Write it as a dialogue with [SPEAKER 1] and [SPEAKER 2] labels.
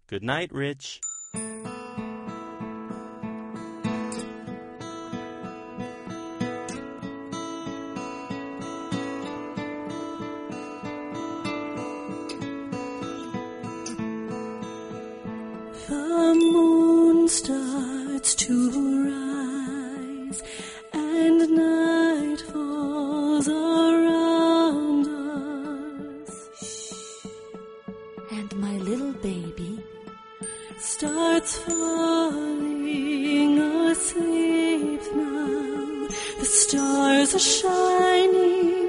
[SPEAKER 1] Good night, Rich.
[SPEAKER 2] The moon starts to rise, and night falls around us.
[SPEAKER 3] And my little baby
[SPEAKER 2] starts falling asleep now. The stars are shining